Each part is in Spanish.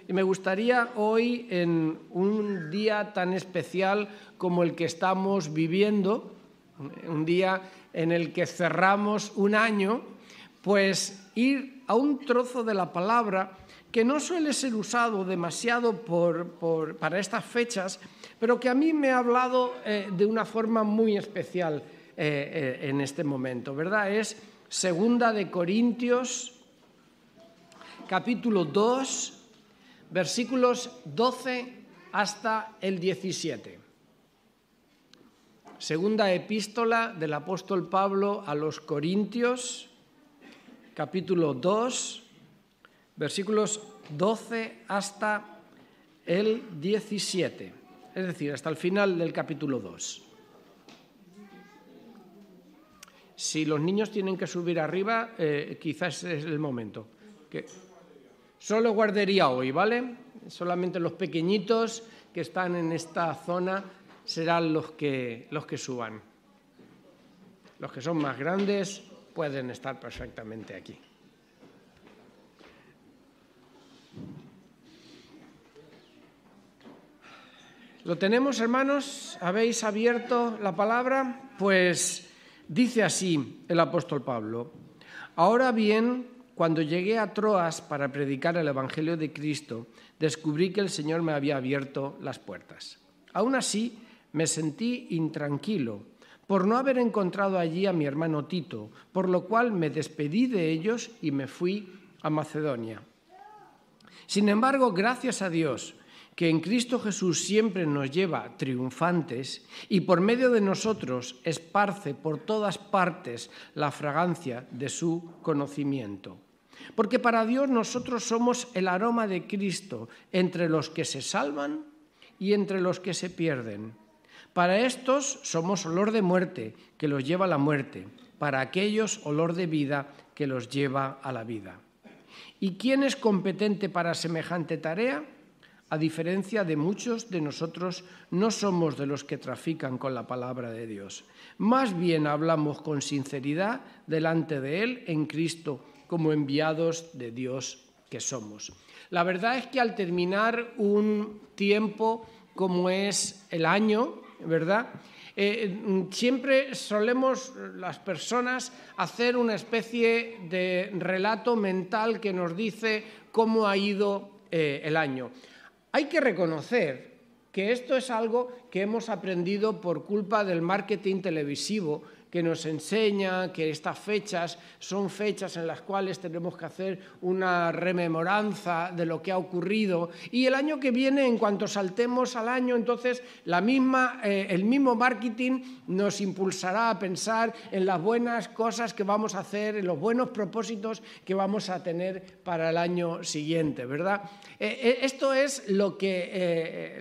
Y me gustaría hoy, en un día tan especial como el que estamos viviendo, un día en el que cerramos un año, pues ir a un trozo de la palabra que no suele ser usado demasiado para estas fechas, pero que a mí me ha hablado de una forma muy especial en este momento, ¿verdad? Es 2 de Corintios, capítulo 2, versículos 12 hasta el 17. Segunda epístola del apóstol Pablo a los Corintios, capítulo 2, versículos 12 hasta el 17, es decir, hasta el final del capítulo 2. Si los niños tienen que subir arriba, quizás es el momento. Solo guardería hoy, ¿vale? Solamente los pequeñitos que están en esta zona serán los que suban. Los que son más grandes pueden estar perfectamente aquí. ¿Lo tenemos, hermanos? ¿Habéis abierto la palabra? Pues dice así el apóstol Pablo: ahora bien, cuando llegué a Troas para predicar el Evangelio de Cristo, descubrí que el Señor me había abierto las puertas. Aún así, me sentí intranquilo por no haber encontrado allí a mi hermano Tito, por lo cual me despedí de ellos y me fui a Macedonia. Sin embargo, gracias a Dios, que en Cristo Jesús siempre nos lleva triunfantes y por medio de nosotros esparce por todas partes la fragancia de su conocimiento. Porque para Dios nosotros somos el aroma de Cristo entre los que se salvan y entre los que se pierden. Para estos somos olor de muerte, que los lleva a la muerte, para aquellos olor de vida, que los lleva a la vida. ¿Y quién es competente para semejante tarea? A diferencia de muchos de nosotros, no somos de los que trafican con la palabra de Dios. Más bien hablamos con sinceridad delante de Él en Cristo, como enviados de Dios que somos. La verdad es que al terminar un tiempo como es el año, ¿verdad? Siempre solemos las personas hacer una especie de relato mental que nos dice cómo ha ido el año. Hay que reconocer que esto es algo que hemos aprendido por culpa del marketing televisivo, que nos enseña que estas fechas son fechas en las cuales tenemos que hacer una rememoranza de lo que ha ocurrido, y el año que viene, en cuanto saltemos al año, entonces el mismo marketing nos impulsará a pensar en las buenas cosas que vamos a hacer, en los buenos propósitos que vamos a tener para el año siguiente, ¿verdad? Esto es lo que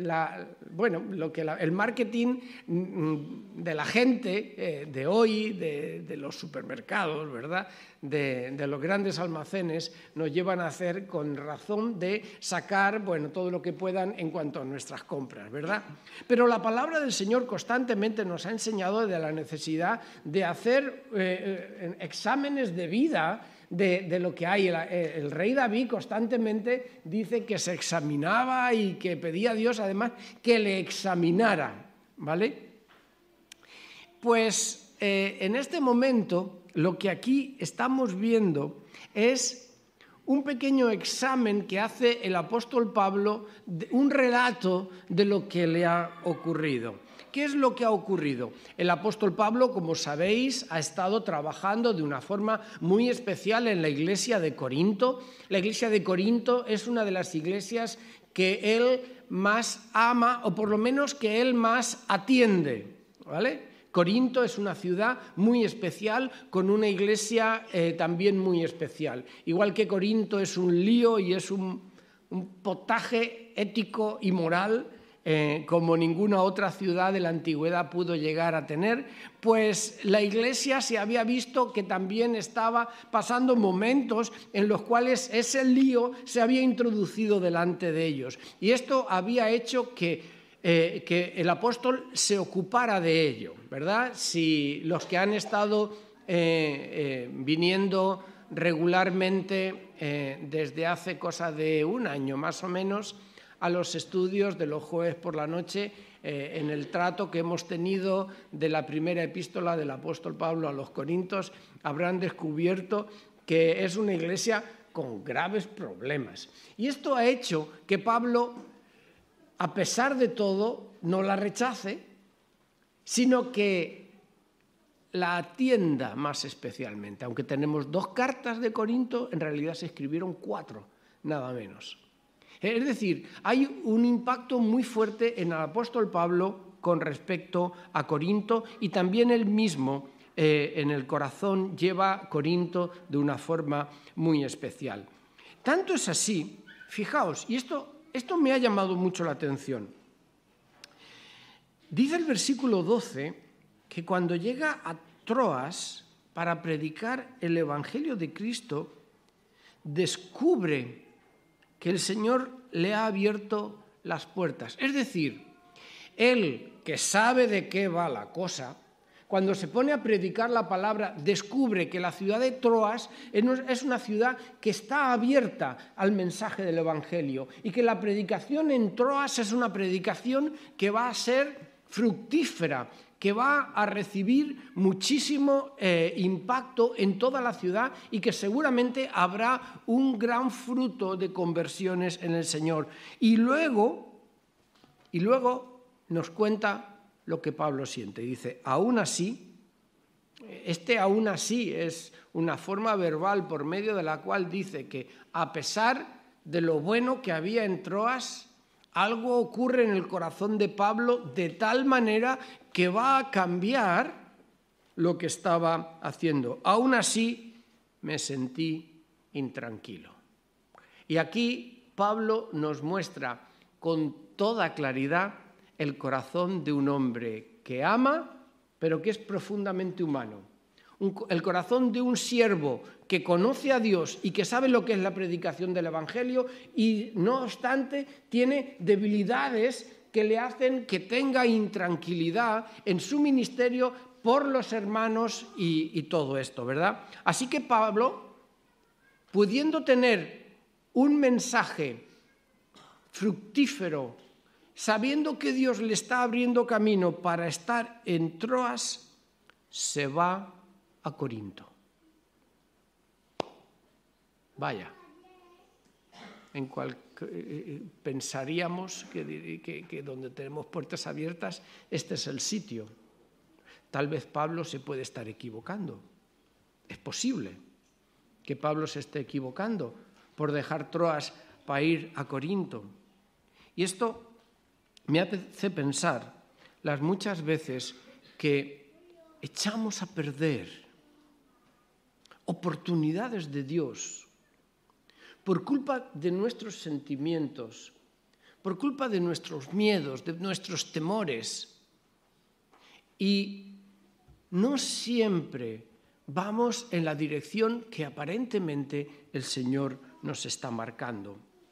el marketing de la gente de hoy, de los supermercados, ¿verdad? De los grandes almacenes, nos llevan a hacer con razón de sacar, todo lo que puedan en cuanto a nuestras compras, ¿verdad? Pero la palabra del Señor constantemente nos ha enseñado de la necesidad de hacer exámenes de vida de lo que hay. El rey David constantemente dice que se examinaba y que pedía a Dios además que le examinara, ¿vale? Pues en este momento lo que aquí estamos viendo es un pequeño examen que hace el apóstol Pablo, un relato de lo que le ha ocurrido. ¿Qué es lo que ha ocurrido? El apóstol Pablo, como sabéis, ha estado trabajando de una forma muy especial en la iglesia de Corinto. La iglesia de Corinto es una de las iglesias que él más ama, o por lo menos que él más atiende, ¿vale? Corinto es una ciudad muy especial, con una iglesia también muy especial. Igual que Corinto es un lío y es un potaje ético y moral, como ninguna otra ciudad de la antigüedad pudo llegar a tener, pues la iglesia se había visto que también estaba pasando momentos en los cuales ese lío se había introducido delante de ellos. Y esto había hecho que el apóstol se ocupara de ello, ¿verdad? Si los que han estado viniendo regularmente desde hace cosa de un año más o menos a los estudios de los jueves por la noche en el trato que hemos tenido de la primera epístola del apóstol Pablo a los Corintios, habrán descubierto que es una iglesia con graves problemas. Y esto ha hecho que Pablo, a pesar de todo, no la rechace, sino que la atienda más especialmente. Aunque tenemos 2 cartas de Corinto, en realidad se escribieron 4, nada menos. Es decir, hay un impacto muy fuerte en el apóstol Pablo con respecto a Corinto, y también él mismo en el corazón lleva Corinto de una forma muy especial. Tanto es así, fijaos, y esto me ha llamado mucho la atención. Dice el versículo 12 que cuando llega a Troas para predicar el Evangelio de Cristo, descubre que el Señor le ha abierto las puertas. Es decir, él, que sabe de qué va la cosa, cuando se pone a predicar la palabra, descubre que la ciudad de Troas es una ciudad que está abierta al mensaje del Evangelio y que la predicación en Troas es una predicación que va a ser fructífera, que va a recibir muchísimo impacto en toda la ciudad y que seguramente habrá un gran fruto de conversiones en el Señor. Y luego nos cuenta lo que Pablo siente. Dice, aún así, aún así es una forma verbal por medio de la cual dice que a pesar de lo bueno que había en Troas, algo ocurre en el corazón de Pablo de tal manera que va a cambiar lo que estaba haciendo. Aún así, me sentí intranquilo. Y aquí Pablo nos muestra con toda claridad el corazón de un hombre que ama, pero que es profundamente humano. El corazón de un siervo que conoce a Dios y que sabe lo que es la predicación del Evangelio y, no obstante, tiene debilidades que le hacen que tenga intranquilidad en su ministerio por los hermanos y todo esto, ¿verdad? Así que Pablo, pudiendo tener un mensaje fructífero, sabiendo que Dios le está abriendo camino para estar en Troas, se va a Corinto. Vaya, pensaríamos que donde tenemos puertas abiertas, este es el sitio. Tal vez Pablo se puede estar equivocando. Es posible que Pablo se esté equivocando por dejar Troas para ir a Corinto. Y esto me hace pensar las muchas veces que echamos a perder oportunidades de Dios por culpa de nuestros sentimientos, por culpa de nuestros miedos, de nuestros temores. Y no siempre vamos en la dirección que aparentemente el Señor nos está marcando.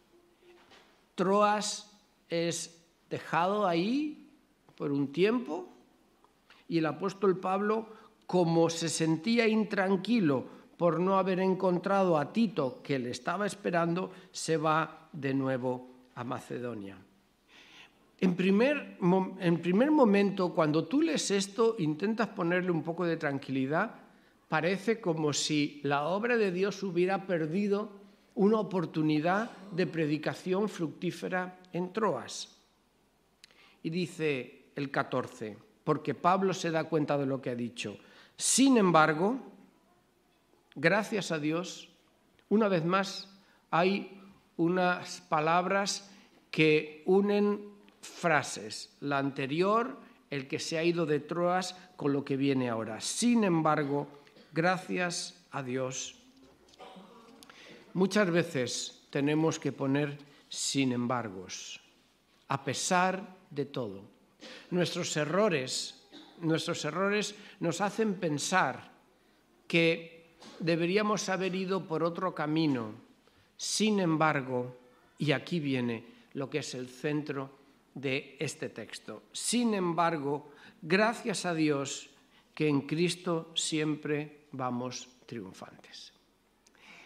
Troas es dejado ahí por un tiempo y el apóstol Pablo, como se sentía intranquilo por no haber encontrado a Tito que le estaba esperando, se va de nuevo a Macedonia. En primer momento, cuando tú lees esto, intentas ponerle un poco de tranquilidad, parece como si la obra de Dios hubiera perdido una oportunidad de predicación fructífera en Troas. Y dice el 14, porque Pablo se da cuenta de lo que ha dicho. Sin embargo, gracias a Dios, una vez más hay unas palabras que unen frases. La anterior, el que se ha ido de Troas, con lo que viene ahora. Sin embargo, gracias a Dios. Muchas veces tenemos que poner sin embargos, a pesar de todo. Nuestros errores nos hacen pensar que deberíamos haber ido por otro camino. Sin embargo, y aquí viene lo que es el centro de este texto. Sin embargo, gracias a Dios que en Cristo siempre vamos triunfantes.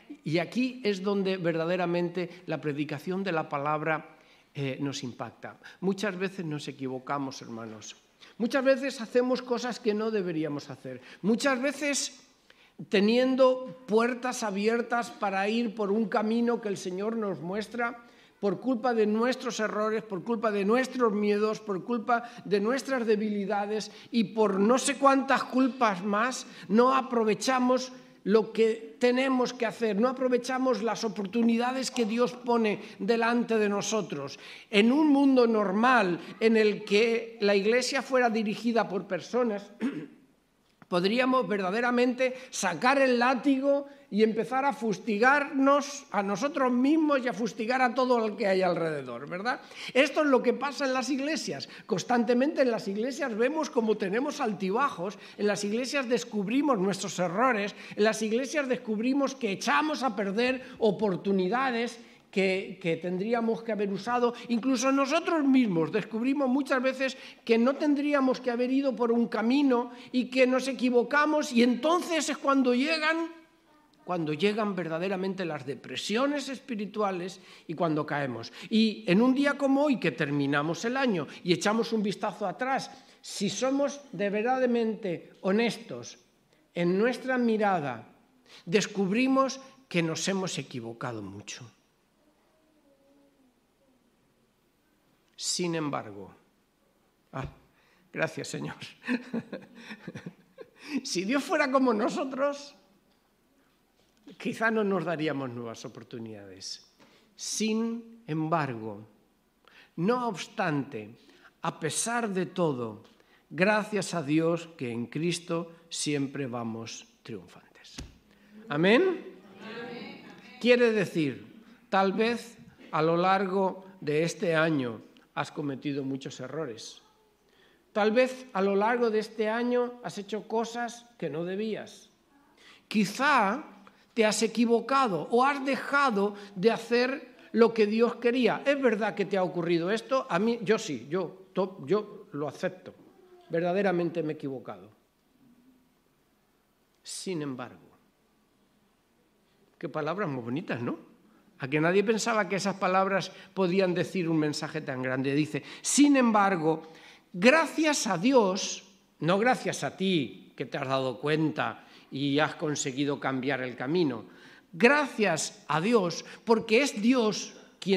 Y aquí es donde verdaderamente la predicación de la palabra nos impacta. Muchas veces nos equivocamos, hermanos. Muchas veces hacemos cosas que no deberíamos hacer. Muchas veces teniendo puertas abiertas para ir por un camino que el Señor nos muestra, por culpa de nuestros errores, por culpa de nuestros miedos, por culpa de nuestras debilidades y por no sé cuántas culpas más, no aprovechamos lo que tenemos que hacer, no aprovechamos las oportunidades que Dios pone delante de nosotros. En un mundo normal en el que la Iglesia fuera dirigida por personas, podríamos verdaderamente sacar el látigo y empezar a fustigarnos a nosotros mismos y a fustigar a todo lo que hay alrededor, ¿verdad? Esto es lo que pasa en las iglesias. Constantemente en las iglesias vemos cómo tenemos altibajos, en las iglesias descubrimos nuestros errores, en las iglesias descubrimos que echamos a perder oportunidades que tendríamos que haber usado. Incluso nosotros mismos descubrimos muchas veces que no tendríamos que haber ido por un camino y que nos equivocamos, y entonces es cuando llegan verdaderamente las depresiones espirituales y cuando caemos. Y en un día como hoy, que terminamos el año y echamos un vistazo atrás, si somos de verdaderamente honestos en nuestra mirada, descubrimos que nos hemos equivocado mucho. Sin embargo, gracias, Señor. Si Dios fuera como nosotros, quizá no nos daríamos nuevas oportunidades. Sin embargo, no obstante, a pesar de todo, gracias a Dios que en Cristo siempre vamos triunfantes. ¿Amén? Quiere decir, tal vez a lo largo de este año has cometido muchos errores. Tal vez a lo largo de este año has hecho cosas que no debías. Quizá te has equivocado o has dejado de hacer lo que Dios quería. ¿Es verdad que te ha ocurrido esto? A mí, yo sí, yo lo acepto. Verdaderamente me he equivocado. Sin embargo, qué palabras muy bonitas, ¿no? A que nadie pensaba que esas palabras podían decir un mensaje tan grande. Dice, sin embargo, gracias a Dios, no gracias a ti que te has dado cuenta y has conseguido cambiar el camino, gracias a Dios, porque es Dios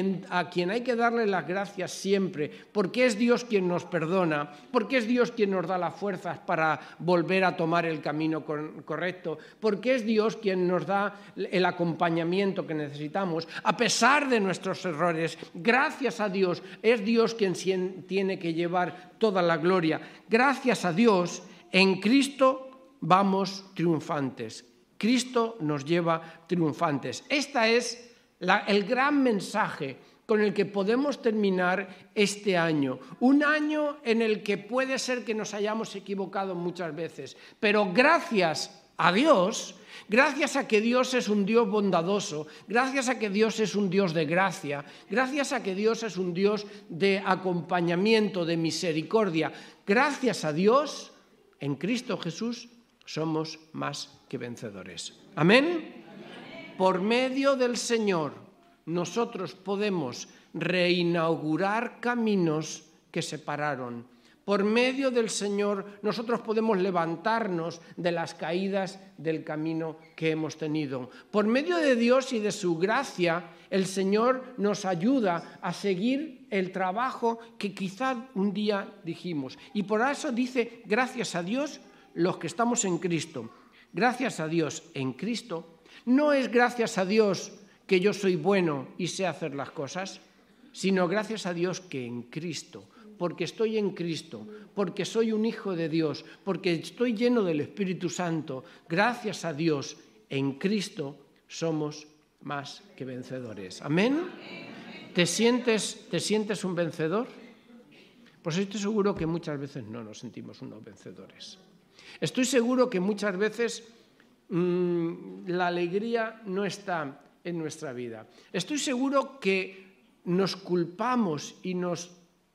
a quien hay que darle las gracias siempre, porque es Dios quien nos perdona, porque es Dios quien nos da las fuerzas para volver a tomar el camino correcto, porque es Dios quien nos da el acompañamiento que necesitamos, a pesar de nuestros errores. Gracias a Dios, es Dios quien tiene que llevar toda la gloria. Gracias a Dios, en Cristo vamos triunfantes. Cristo nos lleva triunfantes. Esta es el gran mensaje con el que podemos terminar este año. Un año en el que puede ser que nos hayamos equivocado muchas veces, pero gracias a Dios, gracias a que Dios es un Dios bondadoso, gracias a que Dios es un Dios de gracia, gracias a que Dios es un Dios de acompañamiento, de misericordia, gracias a Dios, en Cristo Jesús somos más que vencedores. ¿Amén? Por medio del Señor, nosotros podemos reinaugurar caminos que se pararon. Por medio del Señor, nosotros podemos levantarnos de las caídas del camino que hemos tenido. Por medio de Dios y de su gracia, el Señor nos ayuda a seguir el trabajo que quizá un día dijimos. Y por eso dice, gracias a Dios, los que estamos en Cristo. Gracias a Dios en Cristo. No es gracias a Dios que yo soy bueno y sé hacer las cosas, sino gracias a Dios que en Cristo, porque estoy en Cristo, porque soy un hijo de Dios, porque estoy lleno del Espíritu Santo, gracias a Dios en Cristo somos más que vencedores. ¿Amén? ¿Te sientes un vencedor? Pues estoy seguro que muchas veces no nos sentimos unos vencedores. Estoy seguro que muchas veces la alegría no está en nuestra vida. Estoy seguro que nos culpamos y nos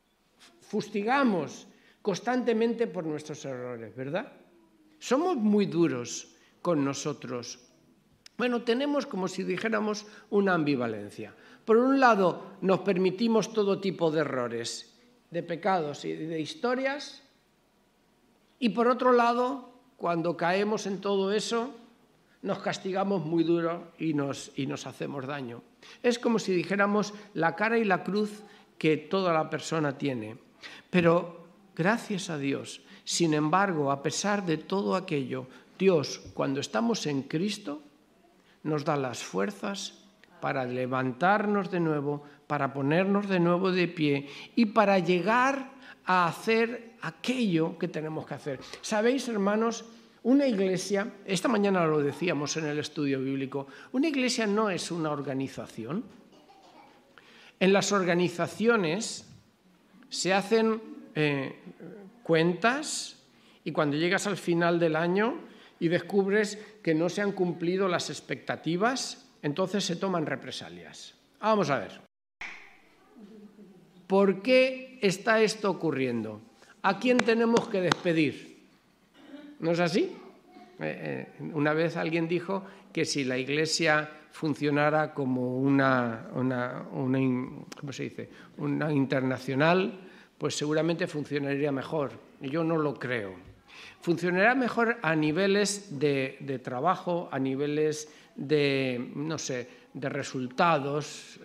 fustigamos constantemente por nuestros errores, ¿verdad? Somos muy duros con nosotros Bueno, tenemos como si dijéramos una ambivalencia. Por un lado, nos permitimos todo tipo de errores, de pecados y de historias, y por otro lado, cuando caemos en todo eso, nos castigamos muy duro y nos hacemos daño. Es como si dijéramos la cara y la cruz que toda la persona tiene. Pero gracias a Dios, sin embargo, a pesar de todo aquello, Dios, cuando estamos en Cristo, nos da las fuerzas para levantarnos de nuevo, para ponernos de nuevo de pie y para llegar a hacer aquello que tenemos que hacer. ¿Sabéis, hermanos? Una iglesia, esta mañana lo decíamos en el estudio bíblico, una iglesia no es una organización. En las organizaciones se hacen cuentas y cuando llegas al final del año y descubres que no se han cumplido las expectativas, entonces se toman represalias. Vamos a ver. ¿Por qué está esto ocurriendo? ¿A quién tenemos que despedir? ¿No es así? Una vez alguien dijo que si la iglesia funcionara como ¿cómo se dice? Una internacional, pues seguramente funcionaría mejor. Yo no lo creo. Funcionará mejor a niveles de trabajo, a niveles de, no sé, de resultados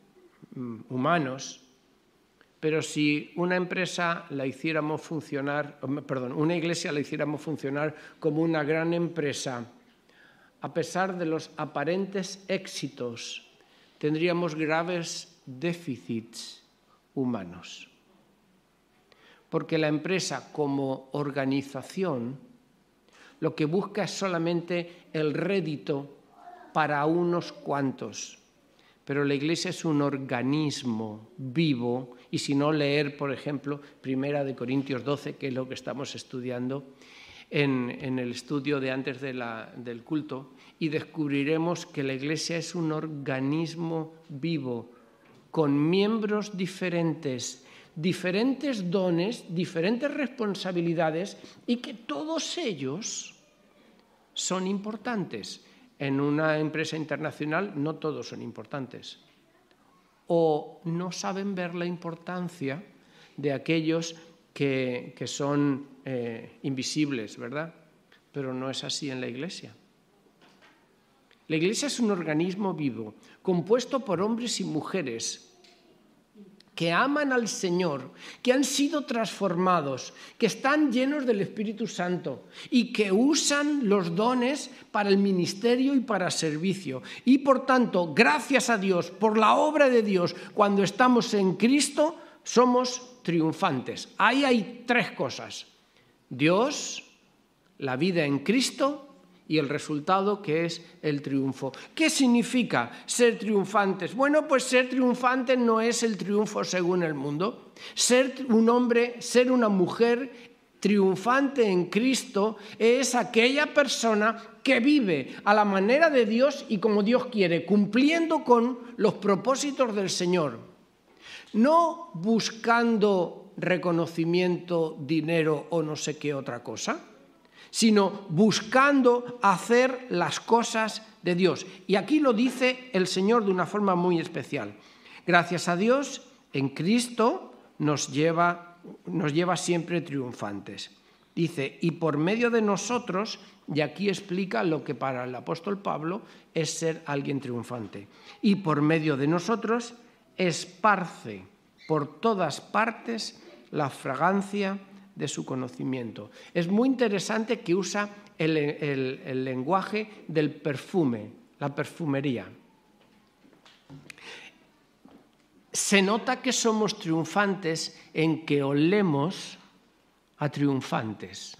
humanos. Pero si una empresa la hiciéramos funcionar, una iglesia la hiciéramos funcionar como una gran empresa, a pesar de los aparentes éxitos, tendríamos graves déficits humanos. Porque la empresa como organización lo que busca es solamente el rédito para unos cuantos. Pero la iglesia es un organismo vivo, y si no leer, por ejemplo, 1 Corintios 12, que es lo que estamos estudiando en el estudio de antes del culto, y descubriremos que la iglesia es un organismo vivo, con miembros diferentes, diferentes dones, diferentes responsabilidades, y que todos ellos son importantes. En una empresa internacional no todos son importantes. O no saben ver la importancia de aquellos que son invisibles, ¿verdad? Pero no es así en la iglesia. La iglesia es un organismo vivo, compuesto por hombres y mujeres que aman al Señor, que han sido transformados, que están llenos del Espíritu Santo y que usan los dones para el ministerio y para servicio. Y por tanto, gracias a Dios, por la obra de Dios, cuando estamos en Cristo, somos triunfantes. Ahí hay tres cosas: Dios, la vida en Cristo y el resultado, que es el triunfo. ¿Qué significa ser triunfantes? Bueno, pues ser triunfante no es el triunfo según el mundo. Ser un hombre, ser una mujer triunfante en Cristo es aquella persona que vive a la manera de Dios y como Dios quiere, cumpliendo con los propósitos del Señor. No buscando reconocimiento, dinero o no sé qué otra cosa, sino buscando hacer las cosas de Dios. Y aquí lo dice el Señor de una forma muy especial. Gracias a Dios, en Cristo nos lleva siempre triunfantes. Dice, y por medio de nosotros, y aquí explica lo que para el apóstol Pablo es ser alguien triunfante. Y por medio de nosotros esparce por todas partes la fragancia de su conocimiento. Es muy interesante que usa el lenguaje del perfume, la perfumería. Se nota que somos triunfantes en que olemos a triunfantes.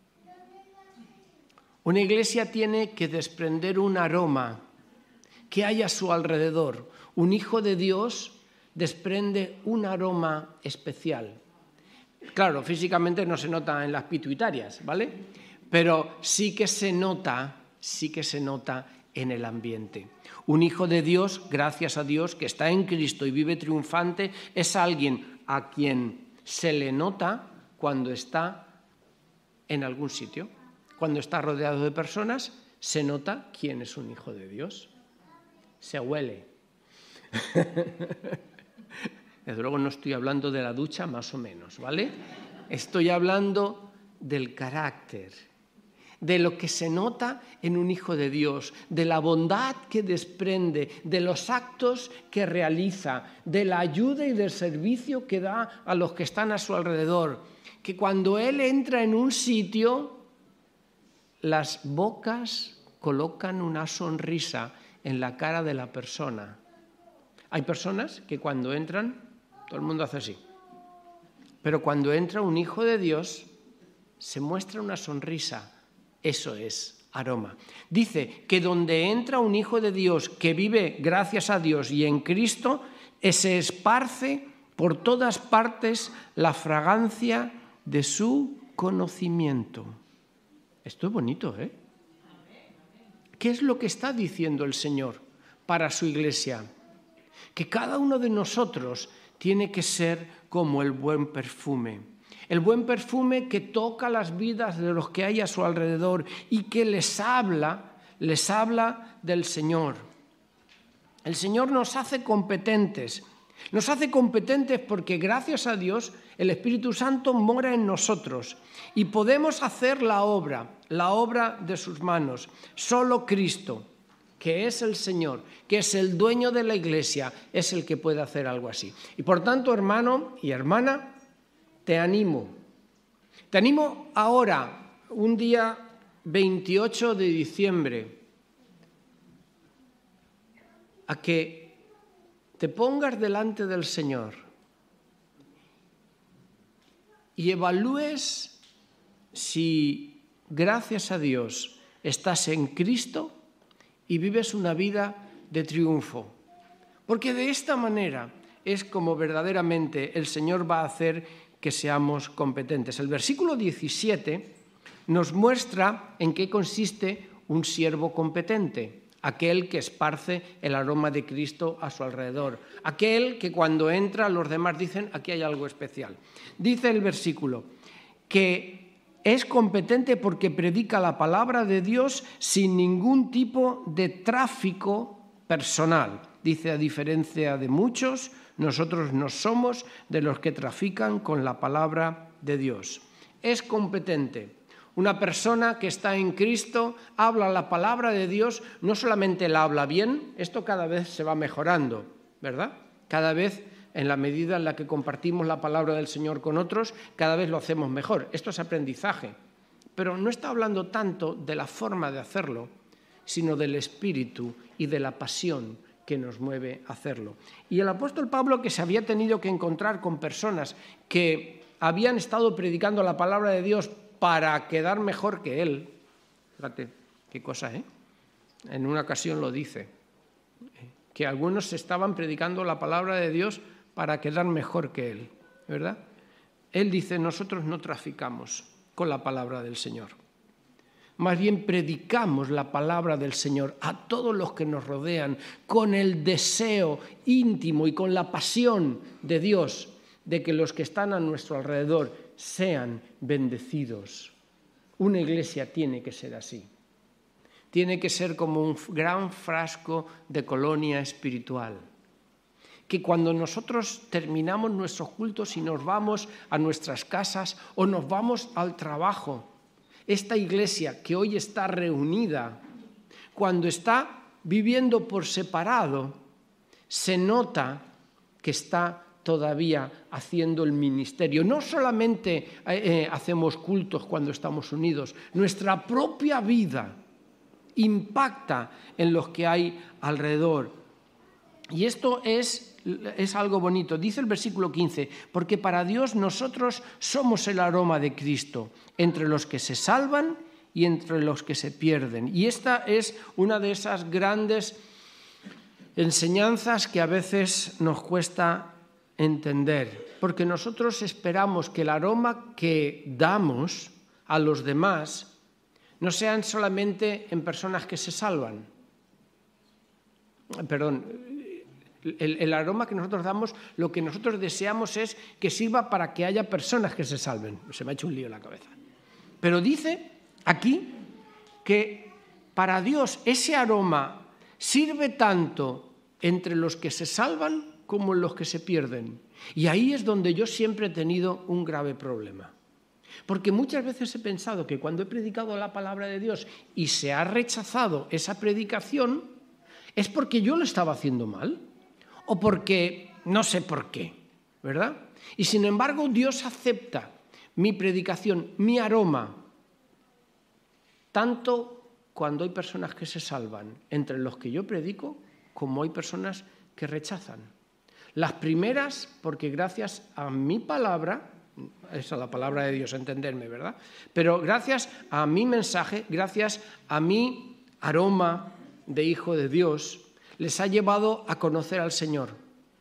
Una iglesia tiene que desprender un aroma que hay a su alrededor. Un hijo de Dios desprende un aroma especial. Claro, físicamente no se nota en las pituitarias, ¿vale? Pero sí que se nota en el ambiente. Un hijo de Dios, gracias a Dios, que está en Cristo y vive triunfante, es alguien a quien se le nota cuando está en algún sitio. Cuando está rodeado de personas, se nota quién es un hijo de Dios. Se huele. Desde luego no estoy hablando de la ducha, más o menos, ¿vale? Estoy hablando del carácter, de lo que se nota en un hijo de Dios, de la bondad que desprende, de los actos que realiza, de la ayuda y del servicio que da a los que están a su alrededor. Que cuando él entra en un sitio, las bocas colocan una sonrisa en la cara de la persona. Hay personas que cuando entran, todo el mundo hace así. Pero cuando entra un hijo de Dios, se muestra una sonrisa. Eso es aroma. Dice que donde entra un hijo de Dios que vive gracias a Dios y en Cristo, se esparce por todas partes la fragancia de su conocimiento. Esto es bonito, ¿eh? ¿Qué es lo que está diciendo el Señor para su iglesia? Que cada uno de nosotros tiene que ser como el buen perfume. El buen perfume que toca las vidas de los que hay a su alrededor y que les habla del Señor. El Señor nos hace competentes. Nos hace competentes porque gracias a Dios el Espíritu Santo mora en nosotros y podemos hacer la obra de sus manos. Solo Cristo, que es el Señor, que es el dueño de la iglesia, es el que puede hacer algo así. Y por tanto, hermano y hermana, te animo ahora, un día 28 de diciembre, a que te pongas delante del Señor y evalúes si, gracias a Dios, estás en Cristo y vives una vida de triunfo. Porque de esta manera es como verdaderamente el Señor va a hacer que seamos competentes. El versículo 17 nos muestra en qué consiste un siervo competente. Aquel que esparce el aroma de Cristo a su alrededor. Aquel que cuando entra los demás dicen, aquí hay algo especial. Dice el versículo que es competente porque predica la palabra de Dios sin ningún tipo de tráfico personal. Dice, a diferencia de muchos, nosotros no somos de los que trafican con la palabra de Dios. Es competente. Una persona que está en Cristo habla la palabra de Dios, no solamente la habla bien, esto cada vez se va mejorando, ¿verdad? Cada vez, en la medida en la que compartimos la palabra del Señor con otros, cada vez lo hacemos mejor. Esto es aprendizaje. Pero no está hablando tanto de la forma de hacerlo, sino del espíritu y de la pasión que nos mueve a hacerlo. Y el apóstol Pablo, que se había tenido que encontrar con personas que habían estado predicando la palabra de Dios para quedar mejor que él. Fíjate, qué cosa, ¿eh? En una ocasión lo dice, que algunos estaban predicando la palabra de Dios para quedar mejor que él, ¿verdad? Él dice, nosotros no traficamos con la palabra del Señor. Más bien predicamos la palabra del Señor a todos los que nos rodean con el deseo íntimo y con la pasión de Dios de que los que están a nuestro alrededor sean bendecidos. Una iglesia tiene que ser así. Tiene que ser como un gran frasco de colonia espiritual. Que cuando nosotros terminamos nuestros cultos y nos vamos a nuestras casas o nos vamos al trabajo, esta iglesia que hoy está reunida, cuando está viviendo por separado, se nota que está todavía haciendo el ministerio. No solamente hacemos cultos cuando estamos unidos, nuestra propia vida impacta en los que hay alrededor. Y esto es algo bonito. Dice el versículo 15, porque para Dios nosotros somos el aroma de Cristo, entre los que se salvan y entre los que se pierden. Y esta es una de esas grandes enseñanzas que a veces nos cuesta entender, porque nosotros esperamos que el aroma que damos a los demás no sean solamente en personas que se salvan. Perdón, el aroma que nosotros damos, lo que nosotros deseamos es que sirva para que haya personas que se salven. Se me ha hecho un lío en la cabeza. Pero dice aquí que para Dios ese aroma sirve tanto entre los que se salvan como en los que se pierden. Y ahí es donde yo siempre he tenido un grave problema. Porque muchas veces he pensado que cuando he predicado la palabra de Dios y se ha rechazado esa predicación, es porque yo lo estaba haciendo mal o porque no sé por qué, ¿verdad? Y sin embargo Dios acepta mi predicación, mi aroma, tanto cuando hay personas que se salvan entre los que yo predico como hay personas que rechazan. Las primeras porque gracias a mi palabra, esa es la palabra de Dios, entenderme, ¿verdad? Pero gracias a mi mensaje, gracias a mi aroma de hijo de Dios, les ha llevado a conocer al Señor.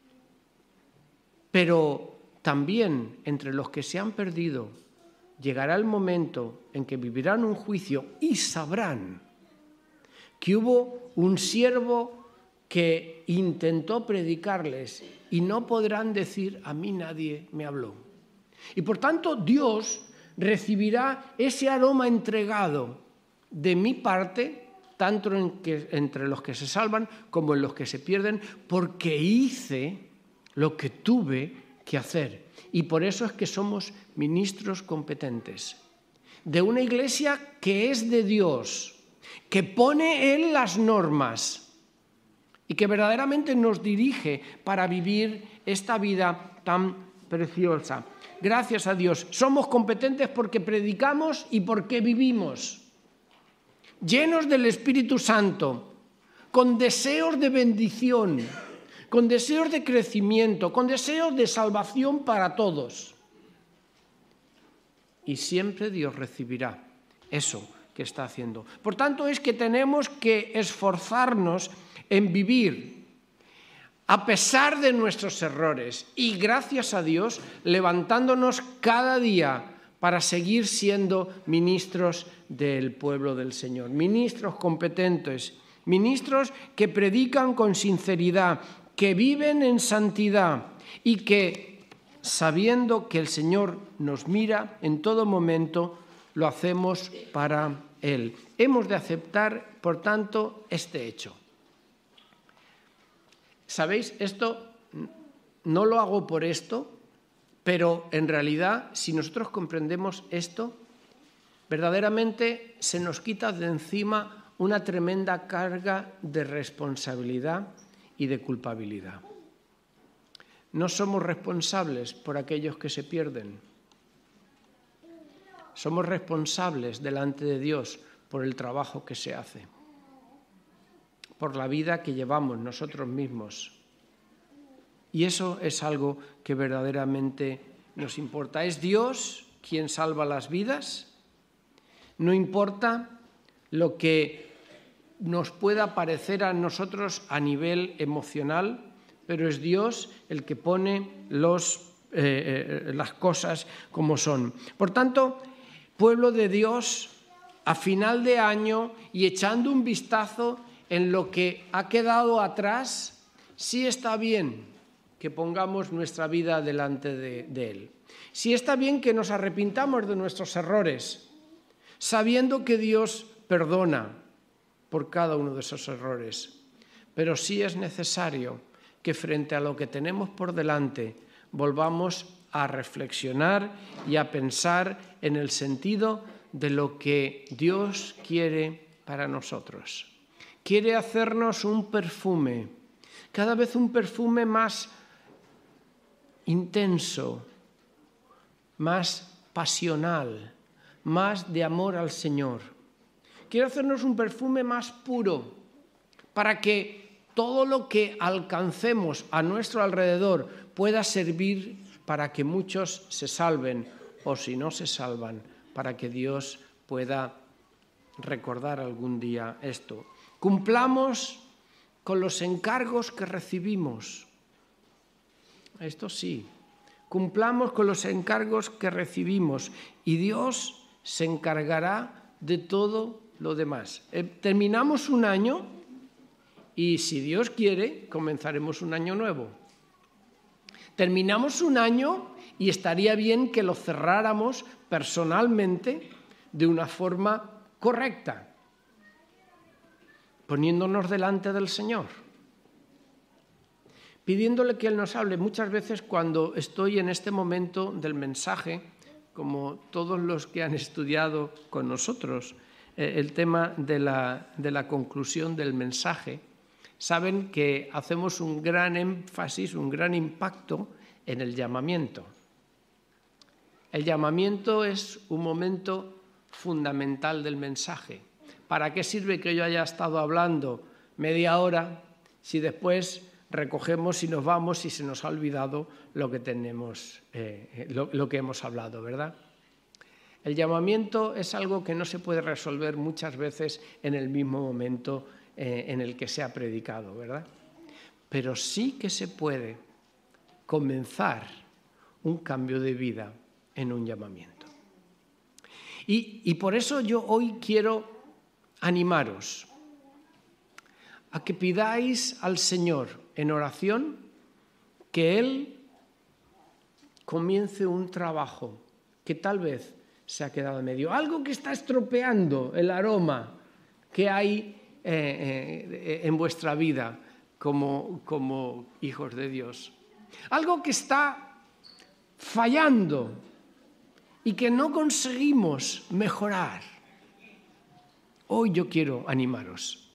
Pero también entre los que se han perdido llegará el momento en que vivirán un juicio y sabrán que hubo un siervo que intentó predicarles y no podrán decir: a mí nadie me habló. Y por tanto Dios recibirá ese aroma entregado de mi parte, tanto entre los que se salvan como en los que se pierden, porque hice lo que tuve que hacer. Y por eso es que somos ministros competentes de una iglesia que es de Dios, que pone Él las normas y que verdaderamente nos dirige para vivir esta vida tan preciosa. Gracias a Dios, somos competentes porque predicamos y porque vivimos, llenos del Espíritu Santo, con deseos de bendición, con deseos de crecimiento, con deseos de salvación para todos. Y siempre Dios recibirá eso que está haciendo. Por tanto, es que tenemos que esforzarnos en vivir a pesar de nuestros errores y, gracias a Dios, levantándonos cada día para seguir siendo ministros del pueblo del Señor, ministros competentes, ministros que predican con sinceridad, que viven en santidad y que, sabiendo que el Señor nos mira en todo momento, lo hacemos para Él. Hemos de aceptar, por tanto, este hecho. ¿Sabéis? Esto no lo hago por esto, pero en realidad, si nosotros comprendemos esto, verdaderamente se nos quita de encima una tremenda carga de responsabilidad y de culpabilidad. No somos responsables por aquellos que se pierden. Somos responsables delante de Dios por el trabajo que se hace, por la vida que llevamos nosotros mismos. Y eso es algo que verdaderamente nos importa. Es Dios quien salva las vidas. No importa lo que nos pueda parecer a nosotros a nivel emocional, pero es Dios el que pone las cosas como son. Por tanto, pueblo de Dios, a final de año y echando un vistazo en lo que ha quedado atrás, sí está bien que pongamos nuestra vida delante de Él. Sí está bien que nos arrepintamos de nuestros errores, sabiendo que Dios perdona por cada uno de esos errores. Pero sí es necesario que frente a lo que tenemos por delante volvamos a reflexionar y a pensar en el sentido de lo que Dios quiere para nosotros. Quiere hacernos un perfume, cada vez un perfume más intenso, más pasional, más de amor al Señor. Quiere hacernos un perfume más puro, para que todo lo que alcancemos a nuestro alrededor pueda servir para que muchos se salven, o si no se salvan, para que Dios pueda recordar algún día esto. Cumplamos con los encargos que recibimos. Esto sí, cumplamos con los encargos que recibimos y Dios se encargará de todo lo demás. Terminamos un año y, si Dios quiere, comenzaremos un año nuevo. Terminamos un año y estaría bien que lo cerráramos personalmente de una forma correcta. poniéndonos delante del Señor, pidiéndole que Él nos hable. Muchas veces cuando estoy en este momento del mensaje, como todos los que han estudiado con nosotros el tema de la conclusión del mensaje, saben que hacemos un gran énfasis, un gran impacto en el llamamiento. El llamamiento es un momento fundamental del mensaje. ¿Para qué sirve que yo haya estado hablando media hora si después recogemos y nos vamos y se nos ha olvidado lo que tenemos, lo que hemos hablado, ¿verdad? El llamamiento es algo que no se puede resolver muchas veces en el mismo momento en el que se ha predicado, ¿verdad? Pero sí que se puede comenzar un cambio de vida en un llamamiento. Y por eso yo hoy quiero animaros a que pidáis al Señor en oración que Él comience un trabajo que tal vez se ha quedado en medio, algo que está estropeando el aroma que hay en vuestra vida como hijos de Dios, algo que está fallando y que no conseguimos mejorar. Hoy yo quiero animaros